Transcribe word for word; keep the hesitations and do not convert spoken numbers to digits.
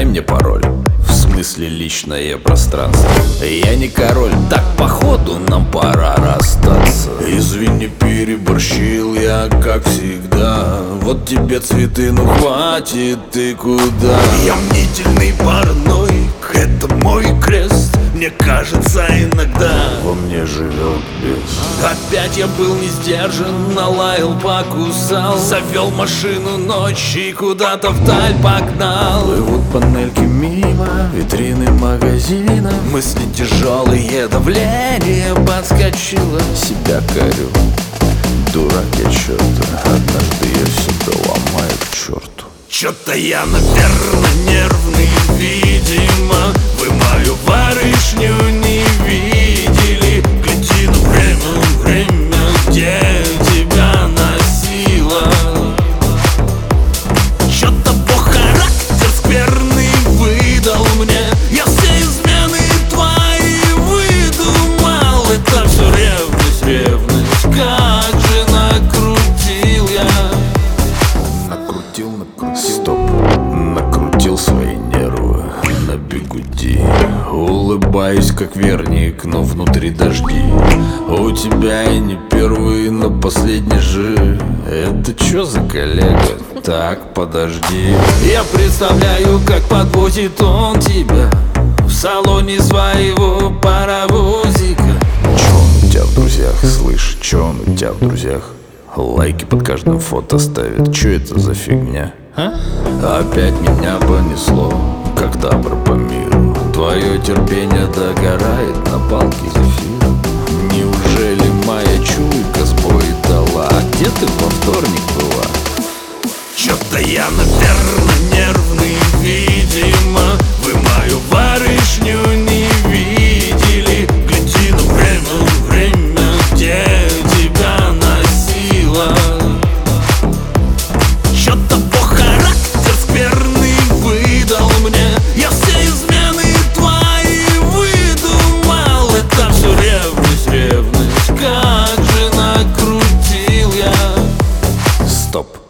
мне пароль. В смысле личное пространство. Я не король, так походу нам пора расстаться. Извини, переборщил я, как всегда. Вот тебе цветы, ну хватит, ты куда? Я мнительный параноик, это мой крест. Мне кажется иногда во мне живет бес. Опять я был не сдержан, налаял, покусал, завел машину ночью и куда-то вдаль погнал. Плывут панельки мимо, витрины магазина. Мысли тяжелые, давление подскочило. Себя корю, дурак я чё-то. Однажды я все доломаю к черту. Чё-то я, наверное, нервный, видимо. Вы мою барышню не видели. Гляди, ну время, время, где тебя носило. Чё-то Бог характер скверный выдал мне. Я все измены твои выдумал. Это все ревность, ревность, как же накрутил я. Накрутил, накрутил. Стоп, накрутил свои нервы на бигуди. Улыбаюсь, как верник, но внутри дожди. У тебя и не первый, но последний же. Это чё за коллега? Так, подожди. Я представляю, как подвозит он тебя в салоне своего паровозика. Чё он у тебя в друзьях, слышь, чё он у тебя в друзьях? Лайки под каждым фото ставят, чё это за фигня? А? Опять меня понесло, как добро по миру. Твое терпение догорает на палке зефира. Неужели моя чуйка сбой дала? А где ты во вторник была? Чё-то я, наверное, нервный, видимо. Вы мою барышню не видели. Гляди, ну время, время, где тебя носило. Чё-то Бог характер скверный выдал мне. Я все измены твои выдумал. Это все ревность, ревность, как же накрутил я. Стоп.